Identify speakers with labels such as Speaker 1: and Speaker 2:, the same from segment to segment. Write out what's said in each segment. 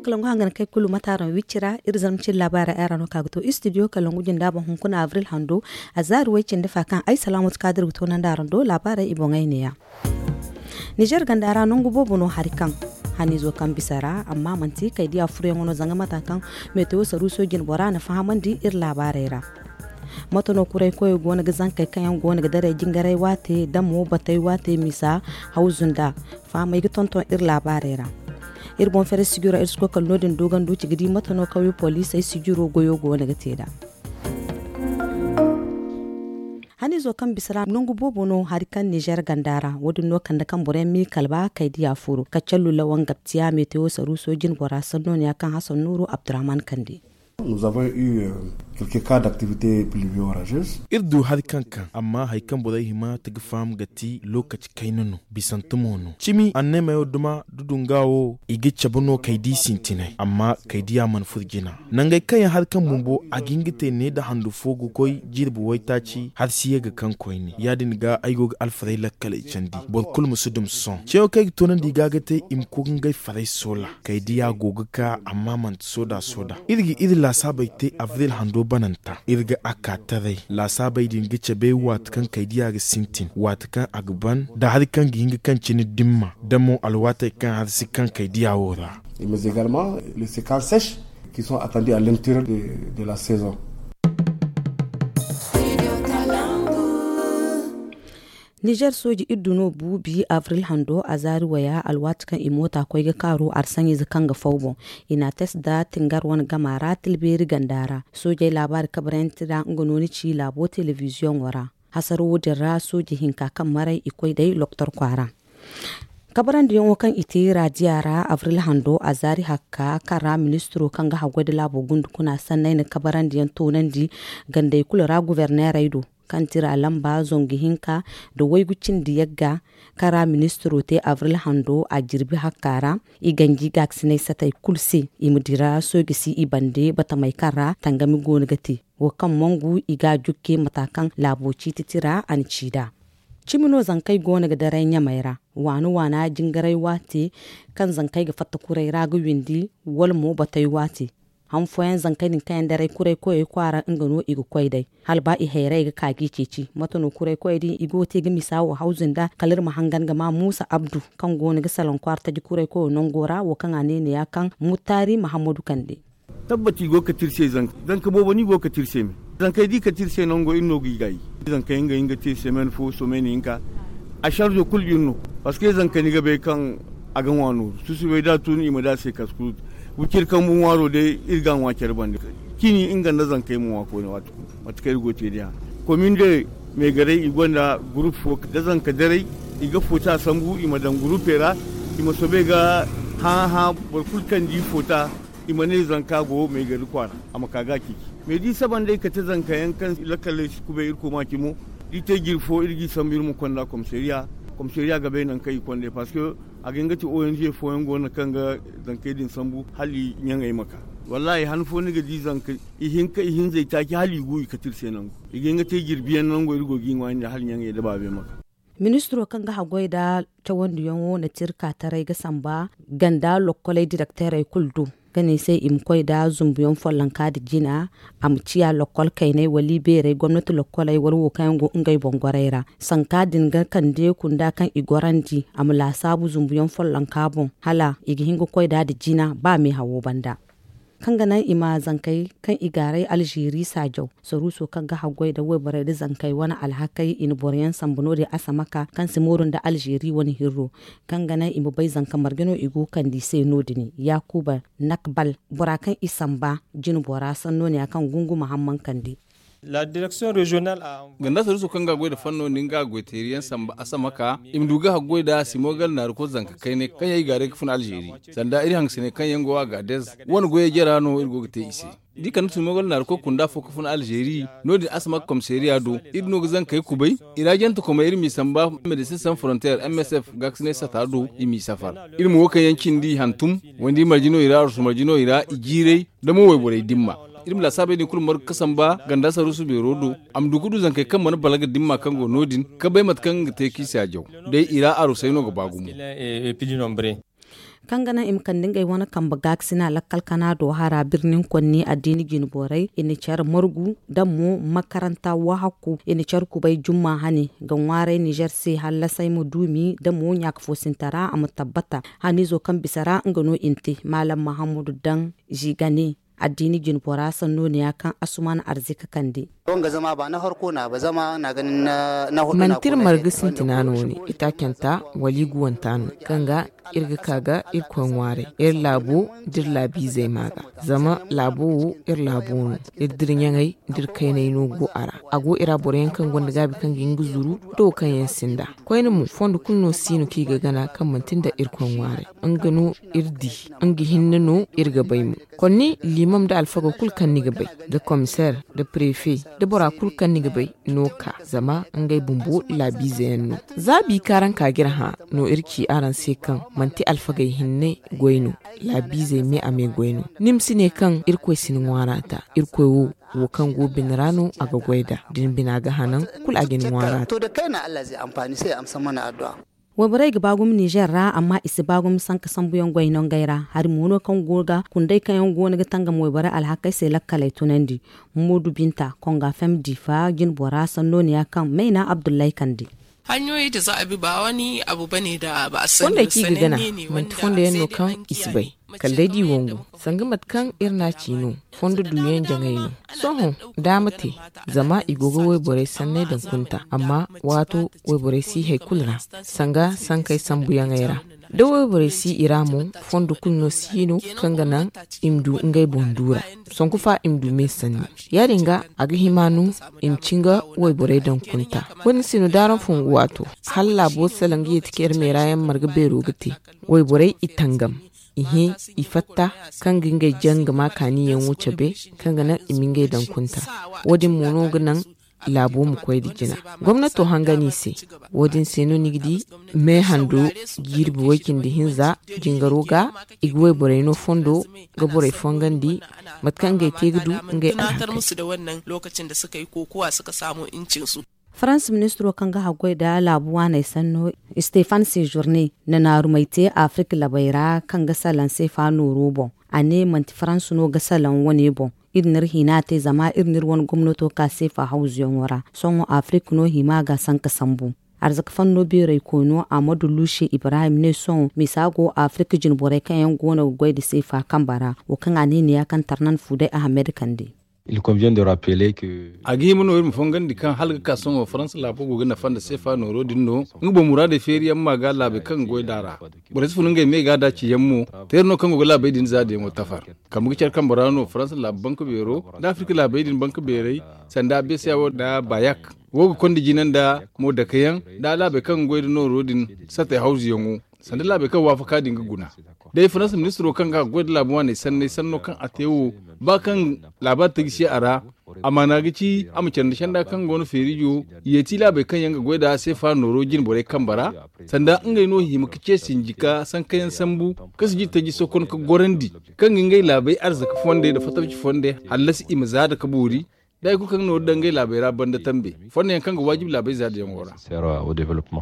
Speaker 1: kalangu hangan kai kulu mataran wicira irzamcin labara erano kagto studio kalangu jinda ban hunkuna avril hando azaru wicin da fakan ai salamu kadir to nan daran do labara ibongai ne ya Niger gandara nongu bobono harikan hani zo kan bisara amma manti kai dia fure ngono zanga matakan meteo saru sojin bora na fahamandi ir labarera matono kurai koyo gona ga zankai kayan gona ga dare jingarai wate damo batai wate misa hauzunda famai ga tonton ir labarera ir bon fere sigura ir sko kallodin dogan duci gidi matono kawai police ai siguro goyo gona ga teda hani zo kan bisara nungu bobono harikan Niger gandara wodin no kan da kan bore mi kalba kai dia furu kacallu lawan gaptiya meteo saru sojin bora sanno ne kan Hassan Nuru Abdurrahman Kande.
Speaker 2: Nous avons eu quelques cas d'activité pluvio-orageuse.
Speaker 3: Irdu hadikanka amma haikan bodai hima tagi fam gati lokaci kainanu bisantumono. Chimi anne mayo duma dudungawo igi chabuno kaidi sintine amma kaidi ya manfurgina. Nangai kayan hadikan mumbo agingite ne da handu fogu koi jirbu waitaci har siye ga kan koini. Yadin ga aigo ga alfarai lakkale chandi. Borkul musudum son. Cheo kai tonan di gagate imkogin gai farai sola. Kaidi ya goguka amma man soda. Irgi la sabai te avril hando bananta irga aka tare la sabai din gice bai watkan kaidiya ga sintin watkan agban da har kan ginga kan cini dimma damo alwata kan har sikan kaidiya wora
Speaker 2: mais également les séquences sèches qui sont attendues à l'intérieur de la saison.
Speaker 1: Niger soji iduno bubi avril hando azari waya alwatkan imota koi ga karo arsanyi zakan ga faubo ina tes da tingar wani gamara tilberi gandara soja labari kabarenti da ngononi ci labo television wara hasaru wudira soji hinka kan marai ikoi dai loktor kwara kabaran da yanwo kan ite radiyara avril hando azari hakka kara ministro kan ga hagwada labo gundu kuna sannai na kabaran da yan tonan di gandai kulura guverner raido kan tira lamba zongi hinka da waigucin da yagga kara ministro te avril hando a jirbi hakara iganji gaksine satai kulsi imudira sogisi ibande bata mai kara tangami goni gati wakan mongu iga jukke matakan laboci titira an cida cimino zankai gona ga daren yamaira wani wana jingarai wate kan zankai ga fatta kurai ragu windi walmo batai wate hanfoyan zankanin kayan dare kurai koyi kwara ingano igu kwai dai halba i hairai ga kagi ceci matano kurai koyi din igo te ga misawo hauzin da kalir mahangan ga ma Musa Abdu kan goni ga salon kwarta ji kurai koyi non gora wo kan anene ya kan Mutari Muhammadu Kande
Speaker 4: tabbati go ka tirse zan ka bobo ni go ka tirse mi zan kai di ka tirse non go inno gi gai zan kai inga tirse men fo so men inka a charge kul yunno parce que zan kai ni ga be kan agan wano su bai da tun ima da sai kasku wukir kan mun waro dai irgan wakar bande kini inga na zan kai mu wako ne wata kai gote dia komin de me gare igonda group fo da zan ka dare iga fota sambu ima dan group era ima sobe ga ha barkul kan di fota ima ne zan ka go me gari kwana amma kaga kiki me di saban dai ka ta zan ka yankan lakalle shi kube irko makimo di te girfo irgi sambir mu konda komisariya gabe nan kai konde parce que a gangati ONG foyan gona kanga zankai din sambu hali nyan ai maka wallahi han fo ni gadi zankai ihin zai taki hali guyi ka tirse nan igangati girbiyan nan go irgo gin wani hali nyan ai da babe maka
Speaker 1: ministro kan ga hagoi da ta wanda yanwo na tirka tarai ga samba ganda lokolai director ai kuldu gane sai imkoi da zumbuyon follan kadi jina amciya lokol kai ne wali bere gwamnati lokolai warwo kayan go ngai bongorera sankadin ga kan de kunda kan igorandi amla sabu zumbuyon follan kabon hala igihingo koi da jina ba me hawo banda kan ganan ima zankai kan igarai Algeria sajau soruso kan ga hagwai da webare da zankai wani alhakai in boryan sambuno da asamaka kan simurun da Algeria wani hiro kan ganan ima bai zanka margano igu kan di sai nodini Yakuba Nakbal burakan isamba jin bora sanno ne akan gungu Muhammad Kandi
Speaker 5: La direction régionale a
Speaker 6: ganda su kan gagwai da fannonin gagwai teriyan samba asamaka imduga hagwai da simogal na ruko zanka kai ne kan yayi gare kafin Algeria sanda iri hangsine kan yangowa ga des wani goye jera no irgo te ise dikan simogal na ruko kunda fo kafin Algeria no di asamaka komisariya do idno zan kai kubai iragenta kuma irmi samba Medecins Sans Frontières MSF gaksine satado imi safar irmu wakan yankin di hantum wandi marjino ira igire da mo wai dimma irim la sabe ni kul mar kasamba ganda saru su be rodo am dugudu zankai kan man balaga dimma kan go nodin ka bai mat kan te ki sajo dai ira aru sai no go bagumu
Speaker 1: kan gana imkan dingai wani kan bagaksina lakkal kana do hara birnin kwanni addini ginborai ini char morgu dammo makaranta wa hakku ini char kubai jumma hani ganware Niger sai halla sai mu dumi dammo nyak fosintara am tabbata hani zo kan bisara ngano inti malam Muhammadu dan jigane addini ginbora sanno ne kan asuman arzika kandi
Speaker 7: wanga zama ba na harko na ba zama na ganin na hudu na
Speaker 8: mantir margisin tinano ne ita kenta wali guwantano kanga irga kaga irkon ware ir labo dir labi zai maga zama labo ir labo no ir dirin yangai dir kai ne no go ara ago ira boren kan gonda gabi kan gingu zuru do kan yan sinda koyin mu fondu kunno sinu ki ga gana kan mantin da irkon ware an gano irdi an gi hinnano irga baymu konni limam da alfaga kul kan ni gabai da commissaire da prefet da bora kul kan ni gabai no ka zama an gai bumbu labi zai no zabi karan kagir ha no irki aran sai kan manti alfagai hinne goyno labi zai me ame goyno nimsi ne kan irko sin warata irko wo kan go binrano aga goida din binaga hanan kul agin warata
Speaker 7: to da kaina Allah zai amfani sai amsa mana addu'a
Speaker 1: wabarai ga bagum Niger ra amma isi bagum san ka san buyon goinon gaira har muno kan goga kundai kan yan gona ga tanga moy bara alhakai sai lakkalai tunandi mudu binta konga fam difa gin bora sanno ne kan maina Abdullahi kandi
Speaker 9: hanyoyi da za a bi ba wani abu bane da ba a sani
Speaker 8: wanda ki gana manti fonda yanno kan isbai kalladi wongo sangamat kan irna chino fondo duyen jangaino soho damate zama igogo we bore sanne dan kunta amma wato we bore si hay kulra sanga sankai sambu yangaira da we bore si iramu fondo kunno sino kangana imdu ngai bondura sonkufa imdu mesani yaringa aga himanu imcinga we bore dan kunta wani sino daran fungu wato halla bo salangi tiker merayan marga beru gati we bore itangam ihe ifatta kan gingai janga makani yan wuce be kan gana imingai dan kunta wadin mono ganan labo mu koy dijina gwamnato hangani se wadin seno nigdi me hando girbi wakin di hinza jingaroga igwe boreno fondo ga bore fongandi matkan gai tegdu ngai
Speaker 9: tunatar musu da wannan lokacin da suka yi kokowa suka samu incin su
Speaker 1: France ministro kan ga hagwai da labuwa na sanno Stefan Sejourne na narumaite Afrika labaira kan ga salan Stefano Robo ane manti France no ga salan wani bon irnir hina te zama irnir wani gwamnato ka sefa hauziyon wara son Afrika no hima ga san ka sambu arzika fanno bere kono Amadu Lushe Ibrahim ne son misago Afrika jin bore kan yan gona gwai da sefa kan bara o kan ane ne ya kan tarnan Fudai Ahmed Kande.
Speaker 10: Il convient de rappeler que
Speaker 6: agi mono irmu fongandi kan halga ka songo France la pogo gna fanda sefa no rodinno ngubo murade feri amma ga labe kan goy dara bores funu ngay me ga da ci yammo terno kan go labe din zade mo tafar kam gi cer kan borano France la banque bureau d'Afrique la be din banque bureau sanda be sewo da bayak wogo kondi jinan da mo da kayan da labe kan goy no rodin sate hausi yongo sanda labe kan wafa kadin guna dai France ministro kan ga goy labuwa ne sanno kan atewo ba kan labar ta gishi ara amma na gici amcen da shanda kan gono ferijo yeti labai kan yanga goida sai fa noro jin bore kan bara sanda ngai no hi mukice sinjika san kayan sambu kasu ji ta ji sokon ka gorandi kan ngai labai arzaka fonde da fatabci fonde halasi imza da kaburi dai ku kan no dan ngai labai ra banda tambe fonne kan ga wajibi labai za da yangora
Speaker 10: sera au développement.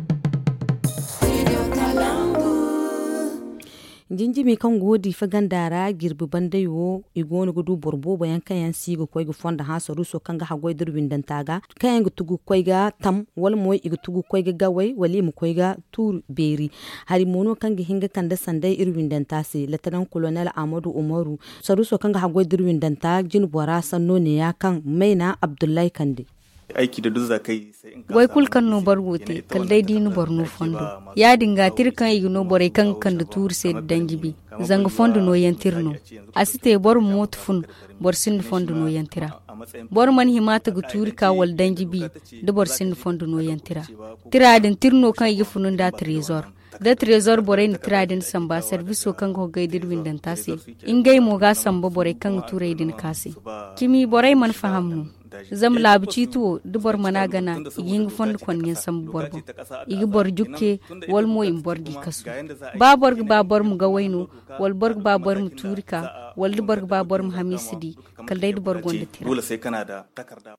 Speaker 1: jinjimi kan godi fa gandara girbi bandayo igonu gudu borbo bayan kayan sigo koy gu fonda ha so ruso kan ga hagoy durbin dantaga kayan gu tugu koy ga tam wal moy igu tugu koy ga gawai wali mu koy ga tur beri hari mono kan ga hinga kan da sandai irwin dantasi latanan colonel Amadu Umaru so ruso kan ga hagoy durbin danta jin bora sanno ne ya kan maina Abdullahi Kande
Speaker 11: aiki da duk zakai sai in
Speaker 12: wai kulkan no bargote kal dai dinu borno fondo ya dinga tirkan igno bore kan kan da tur sai dangibi zanga fondo no yantirno asite bor mot fun bor sin fondo no yantira bor man himata gu tur ka wal dangibi da bor sin fondo no yantira tira den tirno kan igi funun da trésor bore ni tira den samba service kan go gaidir windan tasi ingay mo ga samba bore kan turai din kasi kimi bore man fahamnu zam labci tuwo dubar mana gana yin fond konyen sam borbo igi bor jukke wal mo im borgi kasu ba bor mu ga waino wal borg ba bor mu turika wal borg ba bor mu hamisidi kal dai bor gonda tira
Speaker 11: dole sai kana da takarda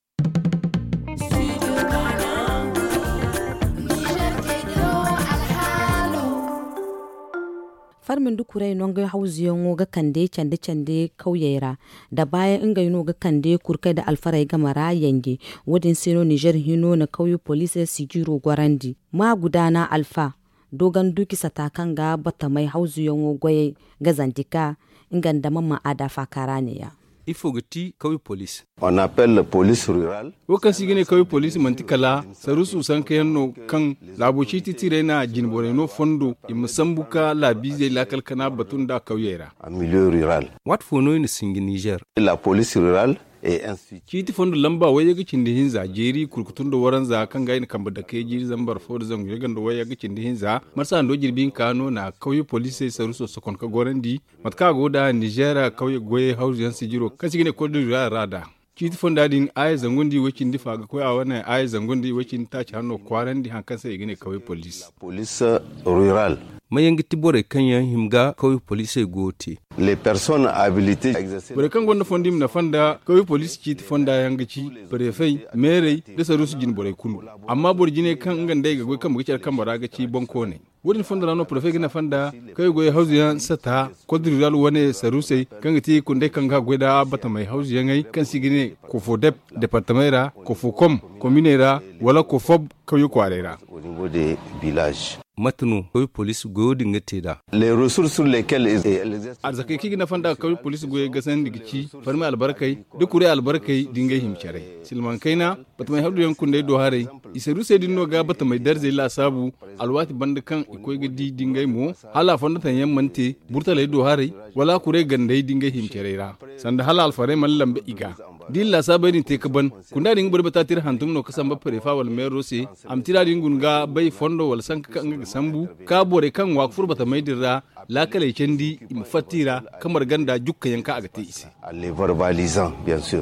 Speaker 1: min dukurai non ga hauziyon ga kande cande kauyera da bayan inga yino ga kande kurkai da alfarai ga mara yange wadin sino Niger hino na kauyu police sigiro gwarandi ma gudana alfa dogan duki satakan ga bata mai hauziyon goye ga zantika inganda mamma adafa karaniya.
Speaker 13: Il faut que tu aies police.
Speaker 14: On appelle la police rurale.
Speaker 6: Wokan sigine kawi police mantikala sarusu sankayanno kan laboci titire na jinbore no fondo imsambuka la bize la kalkana batunda kawiyera.
Speaker 14: En milieu rural.
Speaker 13: What for no in singi Niger?
Speaker 14: La police rurale et ainsi.
Speaker 6: Kiti fondo lamba waye ga cindi hinza jeri kurkutun do waranza kan ga ina kamba da kai jiri zambar fo zangu yagan do waye ga cindi hinza marsa ando jirbin kano na kawi police sarusu sokon ka gorandi matka goda Niger kawi goye hausiyan sigiro kan sigine ko do rada. Kiti fonda din ay zangundi wakin difa ga koy a wannan ay zangundi wakin taci hanno kwaran di hankan sai gine kawai police.
Speaker 14: Police rural.
Speaker 13: Mayangi tibore kanya himga kawai police gote.
Speaker 14: Les personnes habilitées exercer.
Speaker 6: Bore kan gonda fondim na fanda kawai police kiti fonda yangaci prefet mere da sarusu jin bore kunu. Amma bor jine kan ngandai ga goy kan bugicar kan baraga ci bonko ne. Wurin fonda no prefet gina fanda kai goy hausiyan sata kodriral wane sarusai kan gati kunde kan ga goyda bata mai hausiyan ai kan sigine ko fo dep departementa ko fo kom commune wala ko fob kayu kwarera
Speaker 14: au niveau des villages.
Speaker 13: Matnu kawi police goyo dinga teda.
Speaker 14: Les ressources sur lesquelles
Speaker 6: arzaka kigi na fanda kawi police goyo gasan digici farmi albarkai dukure albarkai dinga himcare silman kaina bata mai hadu yankun dai do hare isaru sai dinno ga bata mai darze la sabu alwati banda kan ikoi gadi dinga mo hala fanda tan yammante burtale do hare wala kure gandai dinga himcare ra sanda hala alfare mallambe iga dilla sabani te kaban kunda dinga burbata tir hantum no kasan ba prefa wal mero se am tira dingun ga bai fondo wal sanka kan sambu ka bore kan wa furbata mai dirra la kale kendi im fatira kamar ganda jukka yanka aga te ise
Speaker 14: les verbalisants bien sûr.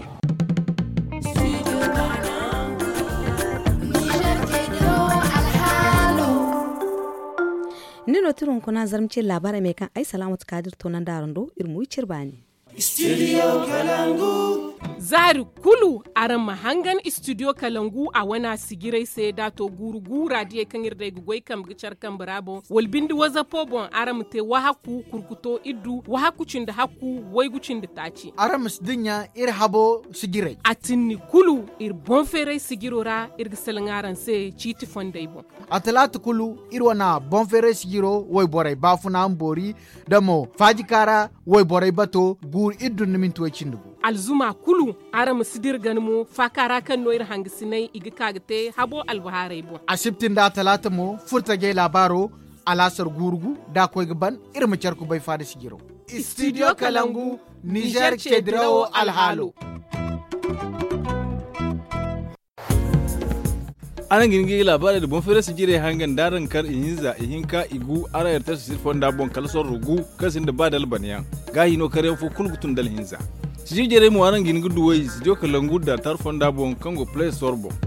Speaker 1: Nino turun kuna zarmce labarai mai kan ai salamatu kadir tonan darando irmu cirbani.
Speaker 15: Studio Kalangu. Zari kulu aran mahangan Studio Kalangu a wana sigirai sai dato guru radiye kan irda gugoi kan gicar kan brabo walbindi waza pobon aram te wahaku kurkuto iddu wahaku cinda haku waigucin da taci
Speaker 16: aram sdinya ir habo sigirai
Speaker 15: atinni kulu ir bonfere sigirora ir gisalangaran sai citi fondai bon
Speaker 16: atalatu kulu ir wana bonfere sigiro wai borai bafuna ambori damo fajikara wai borai bato gur iddu nimin tuwa cindugu
Speaker 15: alzuma kulu aram sidir ganmo fakara kan noir hangisinai igi kagte habo albuharai bo
Speaker 16: asibtin da talata mo furtage labaro alasar gurgu da koy gaban irma charku bai fada sigiro
Speaker 15: Studio Kalangu Niger Chedrao Alhalo
Speaker 6: anan gingi labarai da bonfere sigire hangan daran kar inza ihinka igu arayar ta sir fonda bon kalsor rugu kasin da badal baniya gahi no kare fu kulgutun dal hinza sijire mu anan gingi duwai Studio Kalangu da tar fonda bon kango play store bon